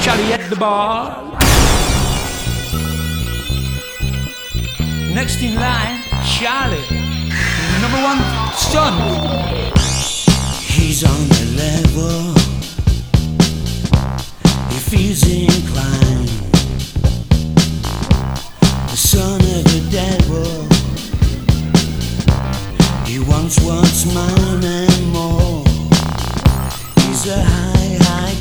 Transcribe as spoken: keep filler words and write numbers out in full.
Charlie at the bar. Next in line, Charlie, number one son. He's on the level, he feels inclined